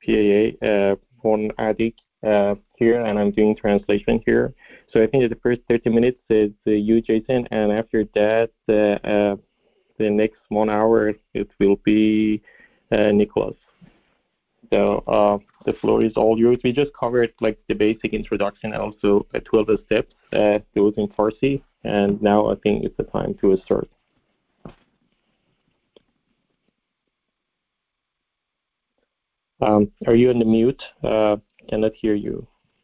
PAA, porn addict here, and I'm doing translation here. So I think that the first 30 minutes is you, Jason, and after that, the next 1 hour, it will be Nicholas. So the floor is all yours. We just covered like the basic introduction and also 12 steps, those in Farsi, and now I think it's the time to start. Are you on the mute? Cannot hear you.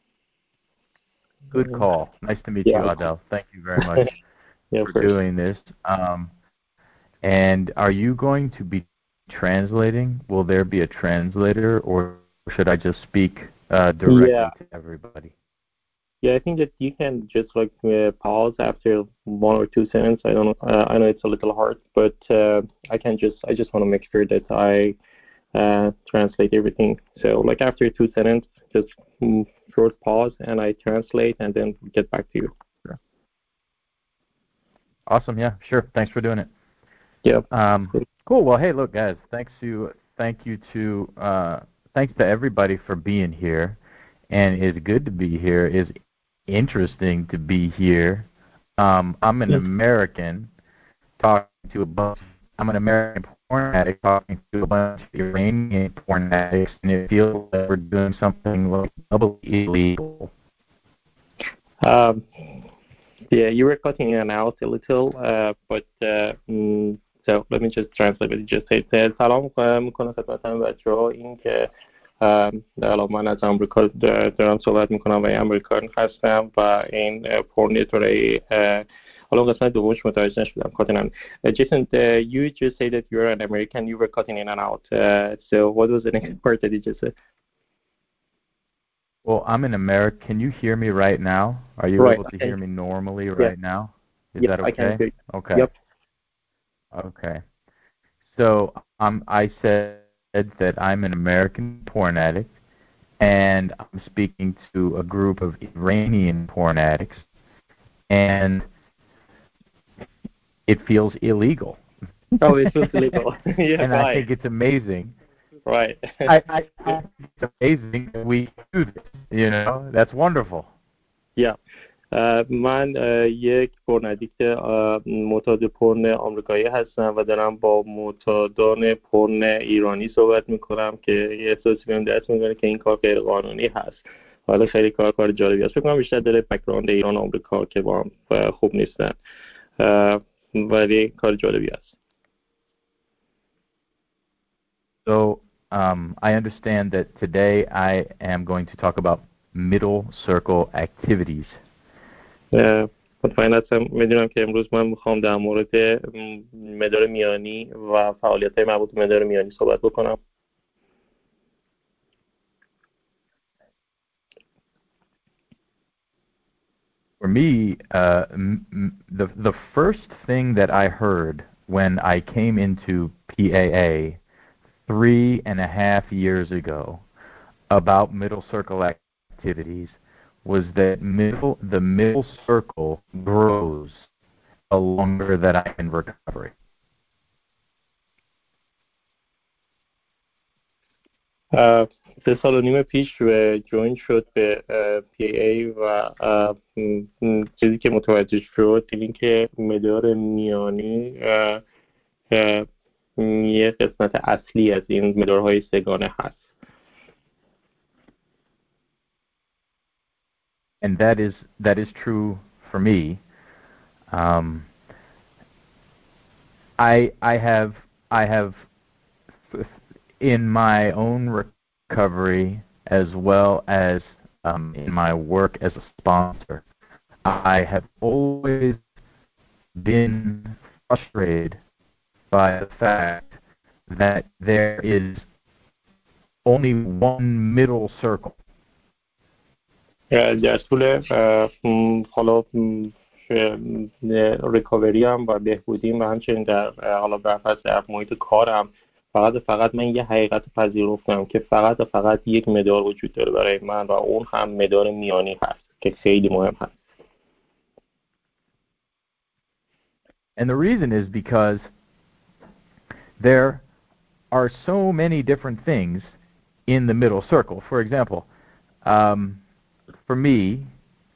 Good call. Nice to meet you, Adel. Thank you very much for doing this. And are you going to be translating? Will there be a translator, or should I just speak directly to everybody? Yeah, I think that you can just like pause after 1 or 2 sentences. I don't know. I know it's a little hard, but I just want to make sure that I translate everything. So like after 2 sentences, just short pause and I translate and then get back to you. Sure. Awesome. Yeah, sure. Thanks for doing it. Yep. Cool. Well, hey, look, guys. Thanks to everybody for being here, and it's good to be here. It's interesting to be here. I'm an American talking to a bunch. I'm an American porn addict talking to a bunch of Iranian porn addicts, and it feels like we're doing something like doubly illegal. Yeah, you were cutting in and out a little, but so let me just translate what you just said. سلام میکنم خدمت همه بچه‌ها. این که الان من از آمریکا دارم صحبت میکنم و امریکایی هستم و این پورنیتوری حالا قسمت دومش متوجه نشدم کاتنم. Jason, you just say that you're an American. You were cutting in and out. So what was the next part that you just said? Well, I'm an American. Can you hear me right now? Are you able to hear me normally right now? Is that okay? I can hear you. Okay. Yep. Okay. So I said that I'm an American porn addict, and I'm speaking to a group of Iranian porn addicts, and it feels illegal. Oh, it feels illegal. Yeah, and I think it's amazing. Right. I think it's amazing that we do this. You know, that's wonderful. Yeah. من یک پرندیکت معتاد پرن آمریکایی هستم و دارم با معتادان پرن ایرانی صحبت میکنم که احساسی بهم دست میکنه که این کار غیر قانونی هست. حالا خیلی کار جالبی هست. فکر کنم بیشتر داره بک‌گراند ایران و آمریکا که با هم خوب نیستن. ولی کار جالبی هست. So I understand that today I am going to talk about middle circle activities. مطمئن هستم میدونم که امروز من میخوام در مورد مدار میانی و فعالیت‌های مربوط به مدار میانی صحبت بکنم. For me, the first thing that I heard when I came into PAA 3.5 years ago about middle circle activities was that the middle circle grows the longer that I'm in recovery. سه سال و نیم پیش جوین شد به PAA و چیزی که متوجه شد این که مدار میانی یه قسمت اصلی از این مدارهای سگانه هست. And that is true for me. I have in my own recovery as well as in my work as a sponsor, I have always been frustrated by the fact that there is only one middle circle. در طول حالا ریکاوری هم و بهبودیم و همچنین در حالا برفض در محیط کارم فقط من یه حقیقت پذیرفتم که فقط یک مدار وجود داره برای من و اون هم مدار میانی هست که خیلی مهم هست. And the reason is because there are so many different things in the middle circle. For example, for me,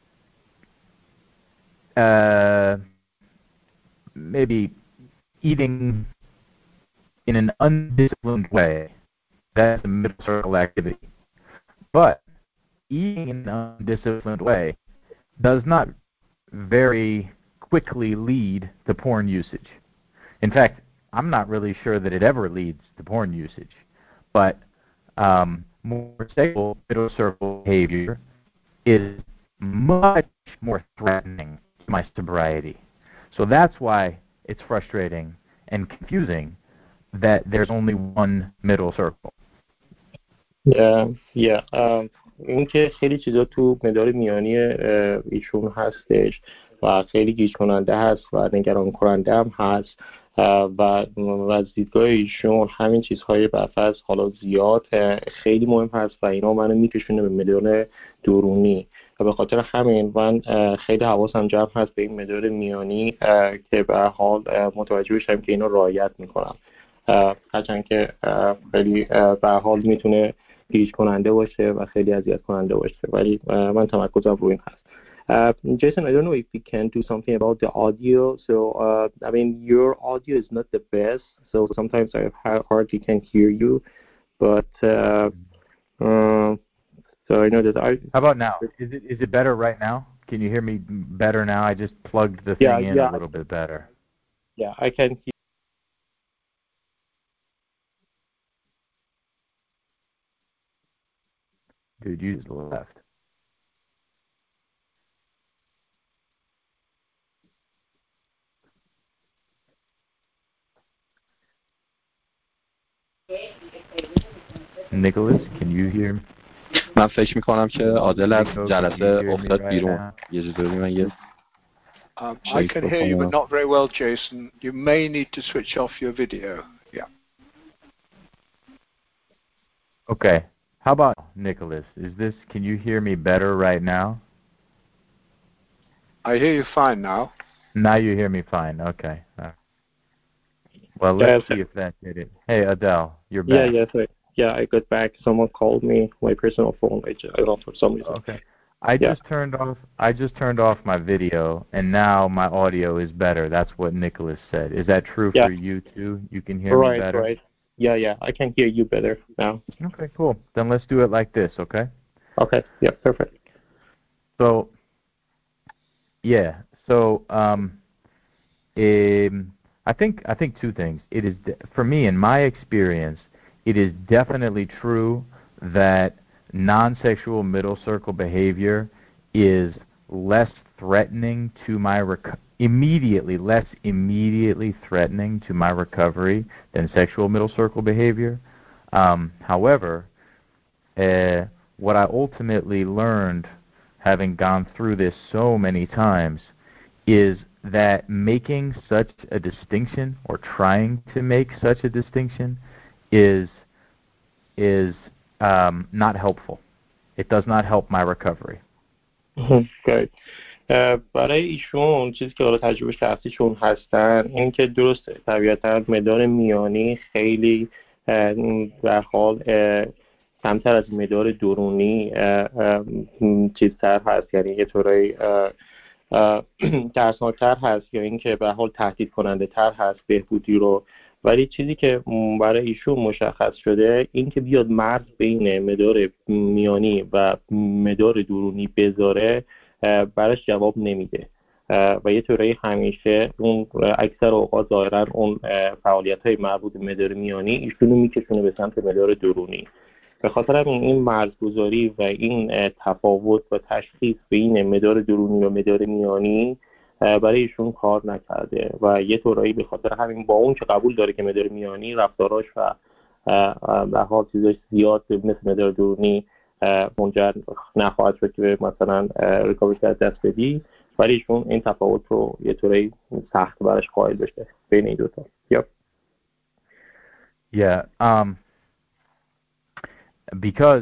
maybe eating in an undisciplined way, that's a middle circle activity. But eating in an undisciplined way does not very quickly lead to porn usage. In fact, I'm not really sure that it ever leads to porn usage. But more stable middle circle behavior is much more threatening to my sobriety. So that's why it's frustrating and confusing that there's only one middle circle. این که خیلی چیزا تو مدار میانی ایشون هستش و خیلی گیج کننده هست و نگران کننده هم هست و از دیدگاه ایشون همین چیزهای برفرض حالا زیاد خیلی مهم هست و اینا منو میکشونه به مدار درونی و به خاطر همین من خیلی حواسم جمع هست به این مدار میانی که به حال متوجه بشم که اینا رعایت میکنم، هرچند که خیلی به حال میتونه گیج کننده باشه و خیلی اذیت کننده باشه، ولی من تمرکزم روی این هست. Jason, I don't know if we can do something about the audio. So, I mean, your audio is not the best, so sometimes I hardly can hear you. But so I know that How about now? Is it better right now? Can you hear me better now? I just plugged the thing in a little bit better. Yeah, I can hear. Dude, you just left. Nicholas, can you hear me? من فکر میکنم که عادل از جلسه افتاد بیرون. یه جوری من یه I can hear you, but not very well, Jason. You may need to switch off your video. Yeah. Okay. How about Nicholas? Can you hear me better right now? I hear you fine now. Now you hear me fine. Okay. Well, let's see if that did it. Hey, Adele, you're back. Yeah, I got back. Someone called me my personal phone. I don't know for some reason. Okay. I just turned off my video, and now my audio is better. That's what Nicholas said. Is that true for you too? You can hear me better? Right. Yeah. I can hear you better now. Okay, cool. Then let's do it like this, okay? Okay. Yeah, perfect. So, yeah. So, I think two things. It is for me, in my experience, it is definitely true that non-sexual middle circle behavior is less threatening to my less immediately threatening to my recovery than sexual middle circle behavior. However, what I ultimately learned, having gone through this so many times, is that making such a distinction or trying to make such a distinction is not helpful. It does not help my recovery. Okay. برای ایشون چیزی که حالا تجربه شخصیشون هستن این که درسته طبیعتا مدار میانی خیلی در حال کمتر از مدار درونی چیزتر هست، یعنی یه طورایی ترسناکتر هست یا اینکه به حال تهدید کننده تر هست بهبودی رو. ولی چیزی که برای ایشون مشخص شده این که بیاد مرز بین مدار میانی و مدار درونی بذاره براش جواب نمیده و یه طوری همیشه اون اکثر اوقات ظاهرا اون فعالیت‌های مربوط به مدار میانی ایشونو میکشونه به سمت مدار درونی. به خاطر همین این مرزگذاری و این تفاوت و تشخیص بین مدار درونی و مدار میانی برای ایشون کار نکرده و یه طورایی به خاطر همین با اون که قبول داره که مدار میانی رفتاراش و به حال چیزاش زیاد مثل مدار درونی منجر نخواهد شد که به مثلا ریکاوری از دست بدی، ولی ایشون این تفاوت رو یه طورایی سخت براش قائل بشه بین این دوتا. Because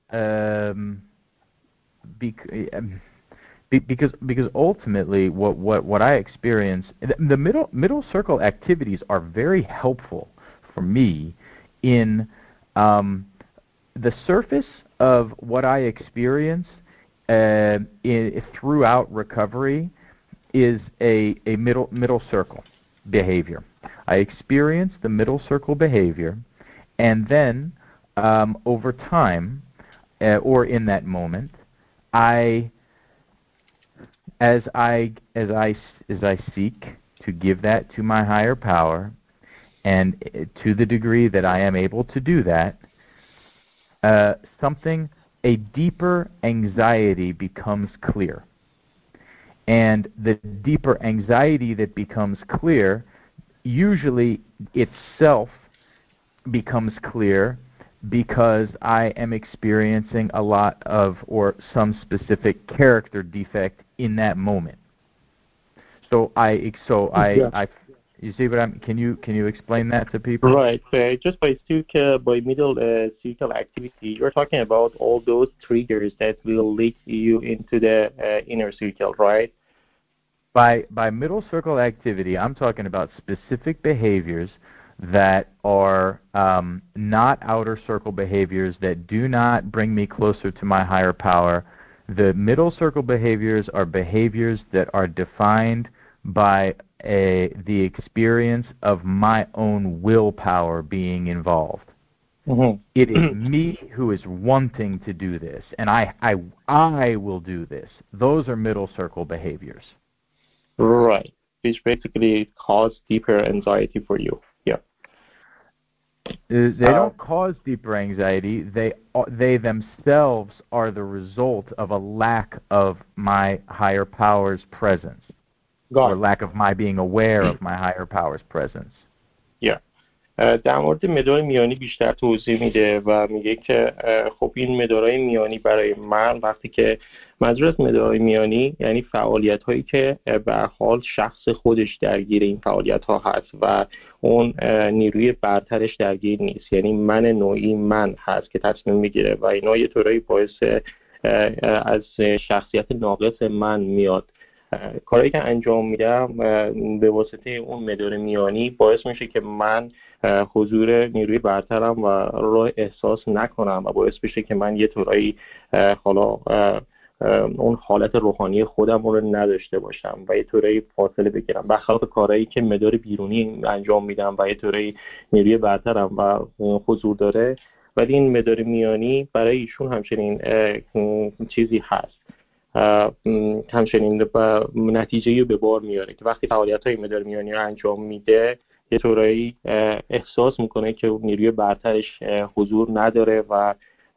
ultimately what I experience, the middle circle activities are very helpful for me in the surface of what I experience throughout recovery is a middle circle behavior. I experience the middle circle behavior, and then over time, or in that moment, as I seek to give that to my higher power, and to the degree that I am able to do that, a deeper anxiety becomes clear. And the deeper anxiety that becomes clear, usually itself becomes clear because I am experiencing a lot of, or some specific character defect in that moment. You see what can you explain that to people? Right. Just by middle circle activity, you're talking about all those triggers that will lead you into the inner circle, right? By middle circle activity, I'm talking about specific behaviors that are not outer circle behaviors, that do not bring me closer to my higher power. The middle circle behaviors are behaviors that are defined by the experience of my own willpower being involved. Mm-hmm. It is me who is wanting to do this, and I will do this. Those are middle circle behaviors. Right, which basically cause deeper anxiety for you. Yeah. They don't cause deeper anxiety. They themselves are the result of a lack of my higher power's presence. Or lack of my being aware of my higher power's presence. Yeah. در مورد مدار میانی بیشتر توضیح میده و میگه که خب این مدارهای میانی برای من، وقتی که منظور از مدارهای میانی یعنی فعالیت هایی که به هر حال شخص خودش درگیر این فعالیت ها هست و اون نیروی برترش درگیر نیست، یعنی من نوعی من هست که تصمیم میگیره و اینا یه طورایی باعث از شخصیت ناقص من میاد. کاری که انجام میدم به واسطه اون مدار میانی باعث میشه که من حضور نیروی برترم و رو احساس نکنم و باعث بشه که من یه طورایی حالا اون حالت روحانی خودم رو نداشته باشم و یه طورایی فاصله بگیرم، برخلاف کارهایی که مدار بیرونی انجام میدم و یه طورایی نیروی برترم و حضور داره، ولی این مدار میانی برای ایشون همچنین چیزی هست، همچنین نتیجه‌ای به بار میاره که وقتی فعالیت‌های مدار میانی رو انجام میده یه طورایی احساس میکنه که نیروی برترش حضور نداره و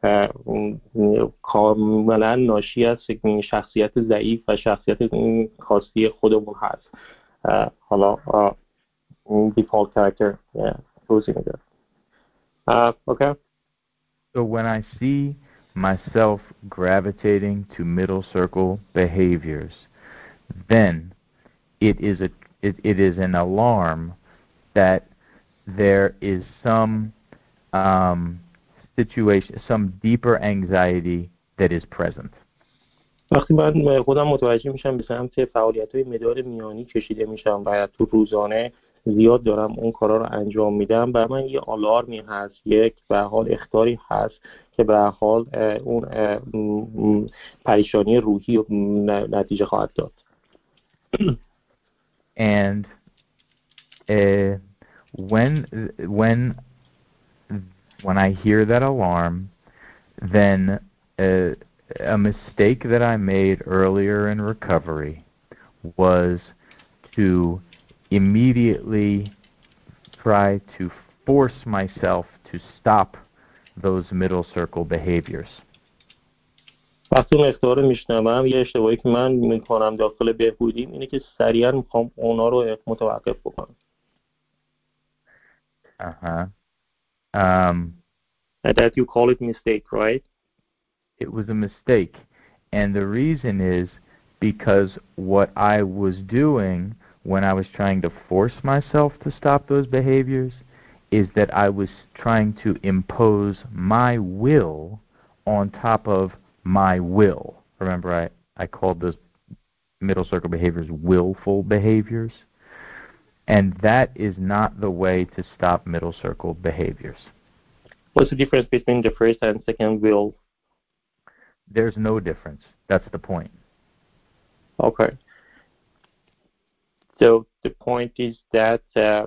کاملا ناشی از شخصیت ضعیف و شخصیت خاصی خودمون هست. حالا default character توضیح میده. Okay. So when I see myself gravitating to middle circle behaviors, then it is an alarm that there is some situation, some deeper anxiety that is present. وقتی من خودم متوجه میشم به سمت فعالیت‌های مدار میانی کشیده میشم و تو روزانه زیاد دارم اون کارا رو انجام میدم، برای من یه آلارمی هست، یک به حال اخطاری هست که به حال اون پریشانی روحی نتیجه خواهد داد. And when I hear that alarm, then a mistake that I made earlier in recovery was to immediately try to force myself to stop those middle circle behaviors. وقتی اون اختار رو میشنوم یه اشتباهی که من میکنم داخل بهبودیم اینه که سریعا میخوام اونا رو متوقف بکنم. That you call it mistake, right? It was a mistake, and the reason is because what I was doing when I was trying to force myself to stop those behaviors is that I was trying to impose my will on top of my will. Remember, I called those middle circle behaviors willful behaviors, and that is not the way to stop middle circle behaviors. What's the difference between the first and second will? There's no difference. That's the point. Okay. So the point is that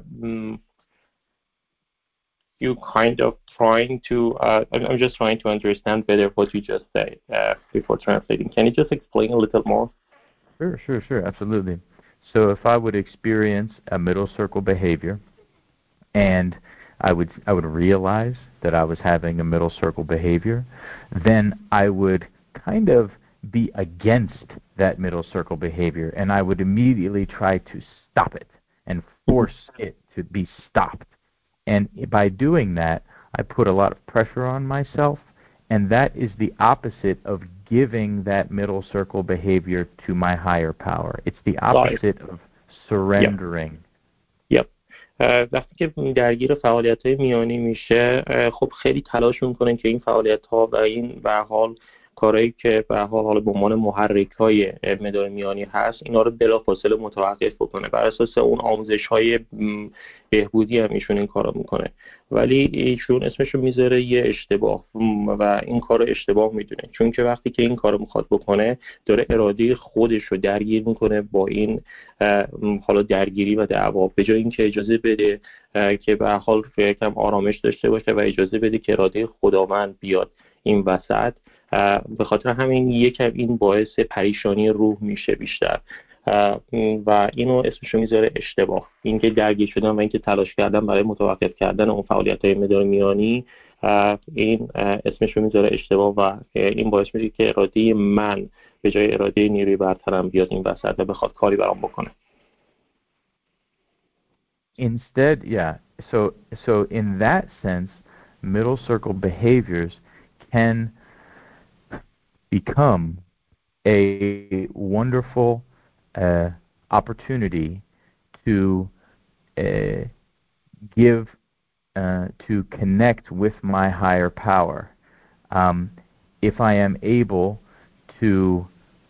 you kind of trying to, I'm just trying to understand better what you just said before translating. Can you just explain a little more? Sure, absolutely. So if I would experience a middle circle behavior, and I would realize that I was having a middle circle behavior, then I would kind of be against that middle circle behavior, and I would immediately try to stop it and force it to be stopped. And by doing that, I put a lot of pressure on myself, and that is the opposite of giving that middle circle behavior to my higher power. It's the opposite of surrendering. Yep. وقتی که درگیر فعالیت‌های میانی میشه، خب خیلی تلاش میکنه که این فعالیت‌ها و این به حال کارهایی که به حال به عنوان محرک‌های مدار میانی هست، اینا رو بلافاصله متوقف بکنه. بر اساس اون آموزش‌های بهبودی هم ایشون این کارو میکنه، ولی ایشون اسمشو میذاره یه اشتباه و این کارو اشتباه میدونه، چون که وقتی که این کارو میخواد بکنه داره اراده خودش رو درگیر میکنه با این حالا درگیری و دعوا، به جای اینکه اجازه بده که به حال یکم آرامش داشته باشه و اجازه بده که اراده خداوند بیاد این وسط. به خاطر همین یکم این باعث پریشانی روح میشه بیشتر و اینو اسمشو میذاره اشتباه. اینکه درگیر شدن و اینکه تلاش کردن برای متوقف کردن اون فعالیت‌های مدار میانی، این اسمشو میذاره اشتباه و این باعث میشه که اراده من به جای اراده نیروی برترم بیاد این وسط و بخواد کاری برام بکنه. Instead, so in that sense, middle circle behaviors can become a wonderful opportunity to to connect with my higher power. If I am able to,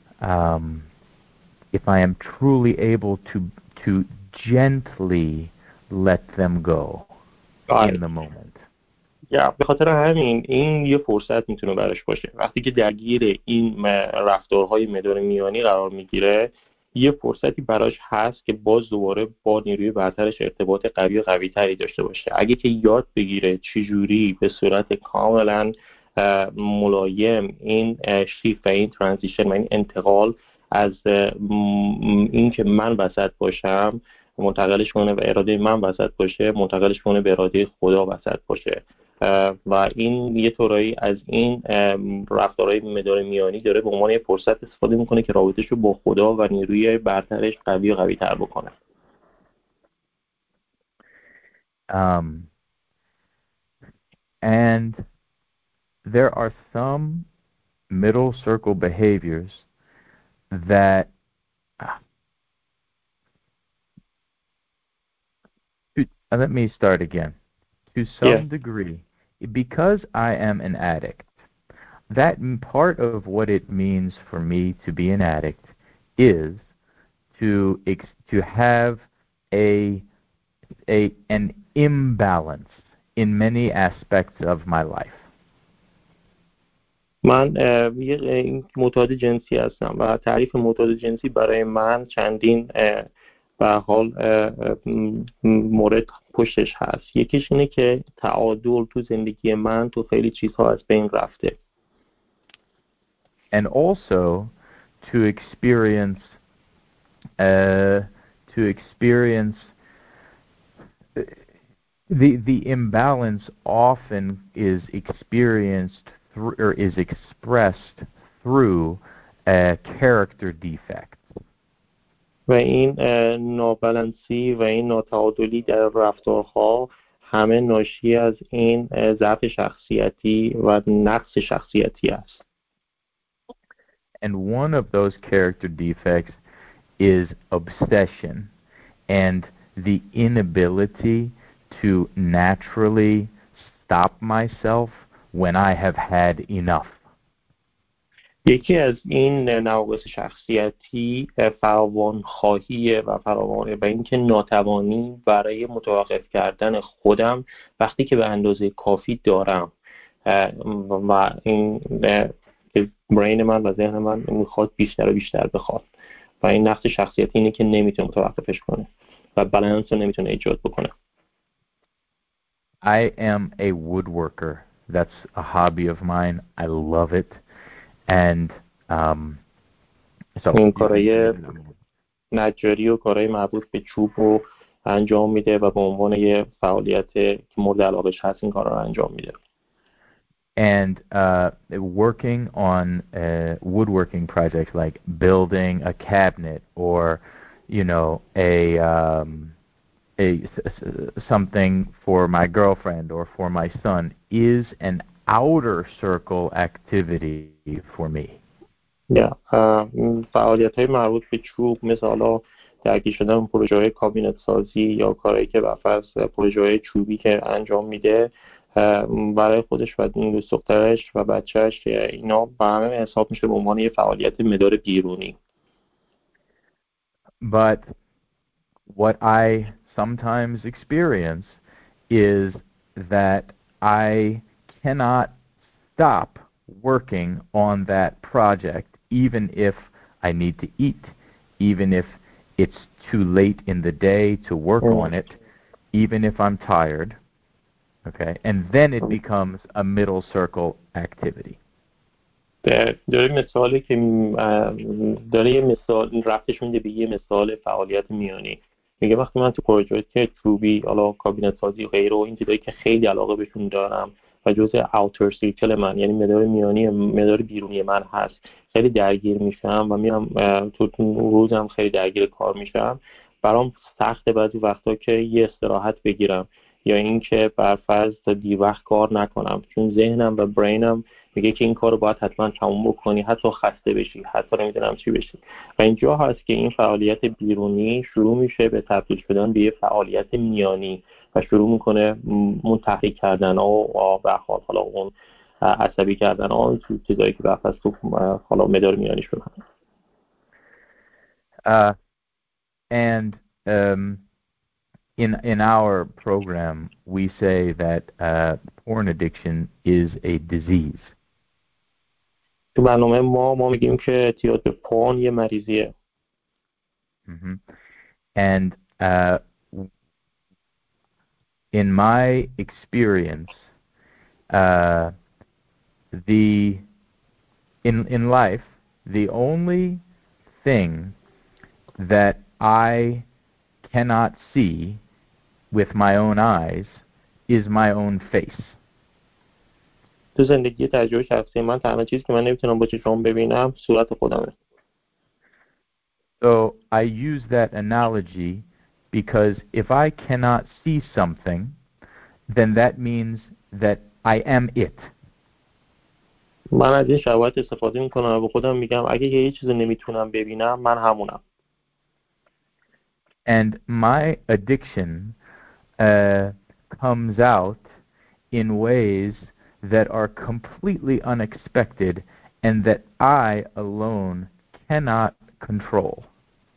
if I am truly able to gently let them go in the moment. به خاطر همین این یه فرصت میتونه براش باشه. وقتی که درگیر این رفتارهای مدار میانی قرار میگیره، یه فرصتی براش هست که باز دوباره با نیروی برترش ارتباط قوی و قوی تری داشته باشه. اگه که یاد بگیره چجوری به صورت کاملا ملایم این شیفت و این ترانزیشن و این انتقال از این که من وسط باشم منتقلش کنه و اراده من وسط باشه منتقلش کنه به اراده خدا وسط باشه، و این یه طورایی از این رفتارهای مدار میانی داره به عنوان یه فرصت استفاده میکنه که رابطش رو با خدا و نیروی برترش قوی و قوی تر بکنه. And there are some middle circle behaviors that let me start again. To some degree, because I am an addict, that part of what it means for me to be an addict is to have an imbalance in many aspects of my life. من یک معتاد جنسی هستم و تعریف معتاد جنسی برای من چندین به حال مورد پشتش هست. یکیش اینه که تعادل تو زندگی من تو خیلی چیزها از بین رفته. And also to experience the imbalance often is experienced through, or is expressed through a character defect. و این نابالانسی و این ناتعادلی در رفتارها همه ناشی از این ضعف شخصیتی و نقص شخصیتی است. And one of those character defects is obsession and the inability to naturally stop myself when I have had enough. یکی از این نواقص شخصیتی فراوان خواهی و فراوان و اینکه ناتوانی برای متوقف کردن خودم وقتی که به اندازه کافی دارم و این برین من و ذهن من میخواد بیشتر و بیشتر بخواد و این نقص شخصیتی اینه که نمیتونه متوقفش کنه و بالانس رو نمیتونه ایجاد بکنه. I am a woodworker. That's a hobby of mine. I love it. And so این کارهای نجاری و کارهای مربوط به چوب رو انجام میده و به عنوان یه فعالیت که مورد علاقه‌اش هست این کارا رو انجام میده. And working on woodworking projects like building a cabinet or, you know, something for my girlfriend or for my son is an outer circle activity for me. فعالیت‌های مربوط به چوب مثلا درگیر شدن پروژه‌های کابینت سازی یا کارهایی که بفرض پروژه‌های چوبی که انجام میده برای خودش و دوست دخترش و بچهش اینا با همه حساب میشه به عنوان یه فعالیت مدار بیرونی. But what I sometimes experience is that I cannot stop working on that project even if I need to eat, even if it's too late in the day to work on it, even if I'm tired. Okay, and then it becomes a middle circle activity. داره مثالی که داره یه مثال رفتش میده به یه مثال فعالیت میانی. میگه وقتی من تو پروژه که چوبی حالا کابینت سازی و غیره و این چیزایی که خیلی علاقه بهشون دارم و جزء اوتر سیرکل من یعنی مدار میانی مدار بیرونی من هست خیلی درگیر میشم و میرم تو روزم خیلی درگیر کار میشم برام سخته بعضی وقتا که یه استراحت بگیرم یا اینکه برفرض تا دیر وقت کار نکنم چون ذهنم و برینم میگه که این کارو باید حتما تموم بکنی حتی خسته بشی حتی نمیدونم چی بشی و اینجا هست که این فعالیت بیرونی شروع میشه به تبدیل شدن به یه فعالیت میانی و شروع میکنه اون تحریک کردن و به حالا اون عصبی کردن اون چیزایی که بحث تو حالا مدار میانی شدن. And in our program we say that porn addiction is a disease. تو برنامه ما میگیم که اعتیاد به پورن یه مریضیه. And in my experience in life the only thing that I cannot see with my own eyes is my own face. تو زندگی تجربه شخصی من تنها چیزی که من نمیتونم با چشمام ببینم صورت خودمه. So I use that analogy because if I cannot see something, then that means that I am it. من از این شباهت استفاده میکنم و به خودم میگم اگه یه چیزی نمیتونم ببینم من همونم. And my addiction comes out in ways that are completely unexpected and that I alone cannot control.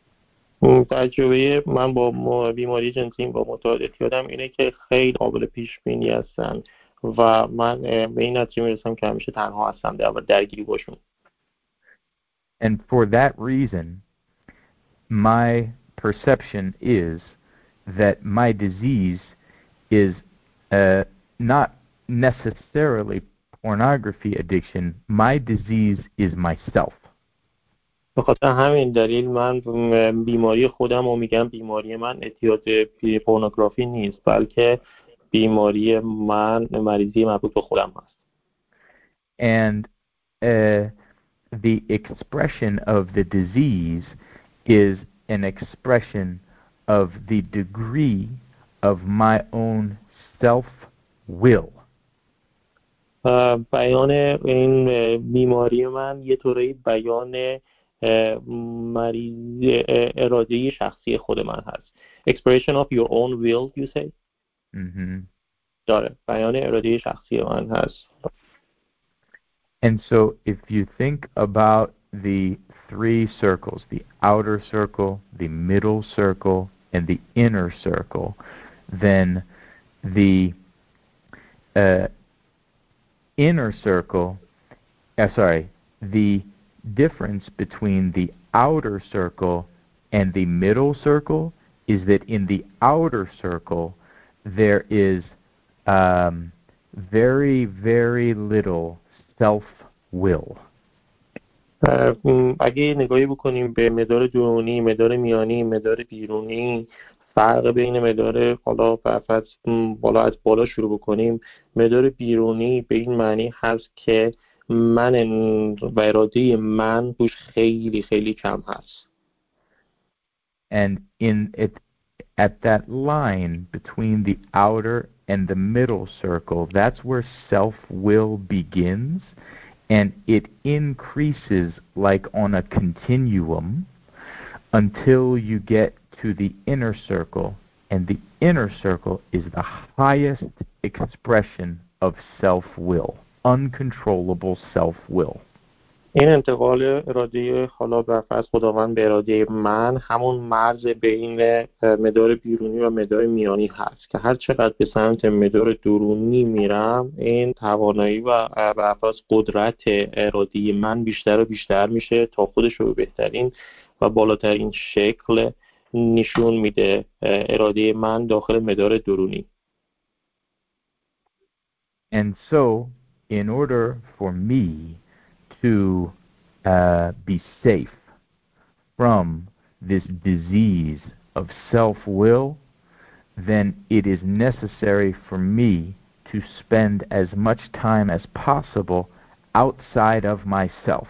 تجربه من با بیماری جنسی با معتاد اعتیادم اینه که خیلی قابل پیش بینی هستن و من به این نتیجه میرسم که همیشه تنها هستم در درگیری باشون. And for that reason my perception is that my disease is not necessarily pornography addiction. My disease is myself. به خاطر همین دلیل من بیماری خودم رو میگم بیماری من اعتیاد به پورنوگرافی نیست بلکه بیماری من مریضی مربوط به خودم هست. And the expression of the disease is an expression of the degree of my own self-will. بیان این بیماری من یه طوری بیان مریض ارادهی شخصی خود من هست. Expression of your own will, you say? Mm-hmm. داره بیان ارادهی شخصی من هست. And so if you think about the three circles, the outer circle, the middle circle, and the inner circle, then the inner circle, the difference between the outer circle and the middle circle is that in the outer circle there is very, very little self-will. اگه نگاهی بکنیم به مدار درونی، مدار میانی، مدار بیرونی، فرق بین مدار حالا بالا از بالا شروع بکنیم، مدار بیرونی به این معنی هست که من و اراده من توش خیلی خیلی کم هست. And at that line between the outer and the middle circle, that's where self-will begins, and it increases like on a continuum until you get to the inner circle, and the inner circle is the highest expression of self-will, uncontrollable self-will. این انتقال اراده حالا بر فرض خداوند به اراده من همون مرز بین مدار بیرونی و مدار میانی هست که هر چقدر به سمت مدار درونی میرم این توانایی و بر فرض قدرت اراده من بیشتر و بیشتر میشه تا خودش رو به بهترین و بالاترین شکل نشون میده اراده من داخل مدار درونی. And so in order for me to be safe from this disease of self-will, then it is necessary for me to spend as much time as possible outside of myself.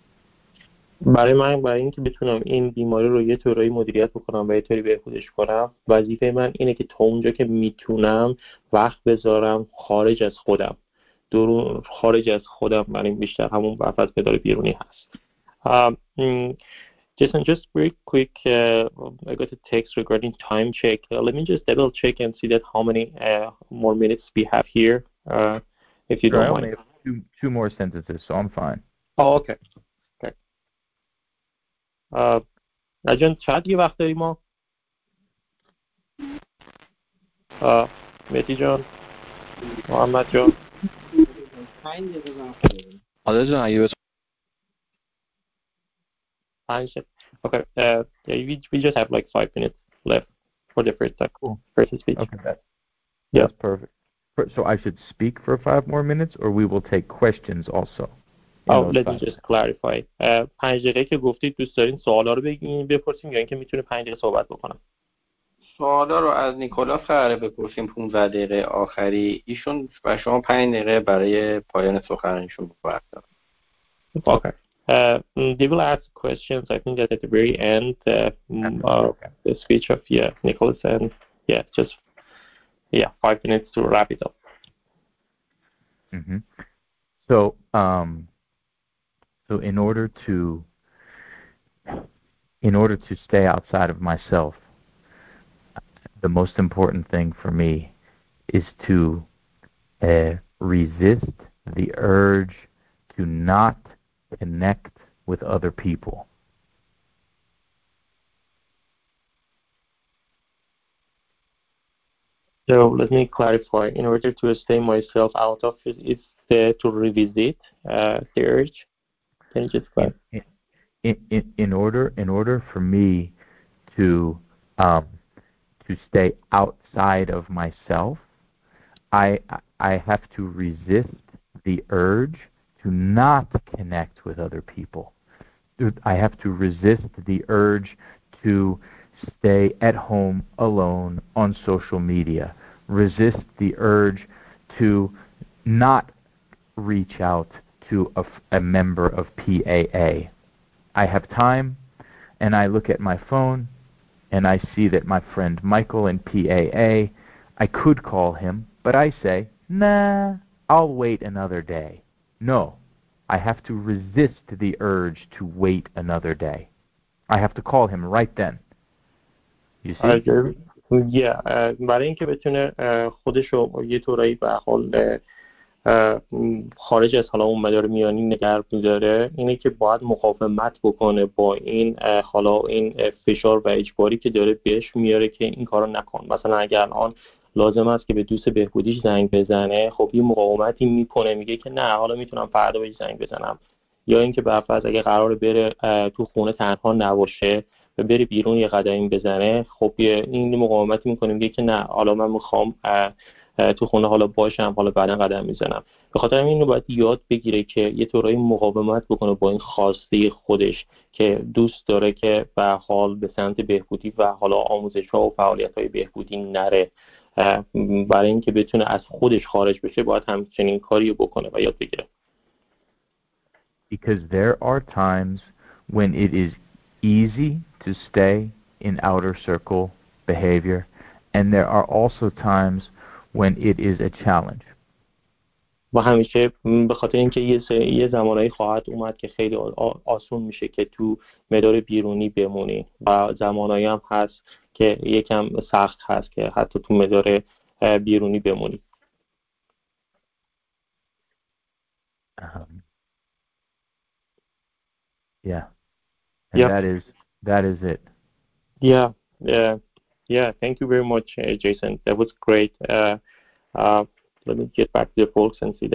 برای اینکه بتونم این بیماری رو یه طوری مدیریت بکنم و یه طوری بهبودش کنم، وظیفه من اینه که تا اونجا که میتونم وقت بذارم خارج از خودم. خارج از خودم من این بیشتر همون برفت پدال بیرونی هست. Jason, just very quick, I got a text regarding time check. Let me just double check and see that how many more minutes we have here, if you don't mind. I only have two more sentences, so I'm fine. Oh, okay. راجان چقدر یه وقت داریم ما؟ مهدی جان، محمد جان. 5 دقیقه وقت داریم. آره جان اگه بتونم 5 دقیقه. Okay, we just have like 5 minutes left for the first speech. Okay, that's perfect. So I should speak for 5 more minutes, or we will take questions also? Let me just clarify. 5 دقیقه که گفتید دوست دارین سوالا رو بپرسیم یا اینکه میتونه 5 دقیقه صحبت بکنم؟ سوالا رو از نیکولاس قراره بپرسیم 15 دقیقه آخری ایشون و شما 5 دقیقه برای پایان سخنرانیشون وقت دارید. Okay. They will ask questions. I think that at the very end, the speech of Nicholas, and just 5 minutes to wrap it up. Mm-hmm. So in order to stay outside of myself, the most important thing for me is to resist the urge to not connect with other people. So let me clarify. In order to stay myself out of it, it's to revisit the urge. Can you just clarify? In order for me to stay outside of myself, I have to resist the urge to not connect with other people. I have to resist the urge to stay at home alone on social media. Resist the urge to not reach out to a member of PAA. I have time, and I look at my phone, and I see that my friend Michael in PAA, I could call him, but I say, nah, I'll wait another day. No, I have to resist the urge to wait another day. I have to call him right then. You see? برای اینکه بتونه خودش رو یه طورایی به حال خارج از حالا اون مدار میانی نگه می‌داره اینه که باید مقاومت بکنه با این حالا این فشار و اجباری که داره بهش میاره که این کارو نکن. مثلا اگر الان لازم است که به دوست بهبودیش زنگ بزنه، خب یه مقاومتی میکنه، میگه که نه حالا میتونم فردا بهش زنگ بزنم. یا اینکه برفرض اگه قراره بره تو خونه تنها نباشه و بره بیرون یه قدمی بزنه، خب این مقاومتی میکنه، میگه که نه حالا من میخوام تو خونه حالا باشم، حالا بعدا قدم میزنم. به خاطر همین اینو باید یاد بگیره که یه طورایی مقاومت بکنه با این خواسته خودش که دوست داره که به حال به سمت بهبودی و حالا آموزش‌ها و فعالیت‌های بهبودی نره. برای اینکه بتونه از خودش خارج بشه باید همچنین کاری بکنه و یاد بگیره. Because there are times when it is easy to stay in outer circle behavior, and there are also times when it is a challenge. و همیشه به خاطر اینکه یه زمانایی خواهد اومد که خیلی آسون میشه که تو مدار بیرونی بمونی و زمانایی هم هست که یکم سخت هست که حتی تو مدار بیرونی بمونی. Yeah. And yep. that is it. Yeah. Thank you very much, Jason. That was great. Let me get back to the folks and see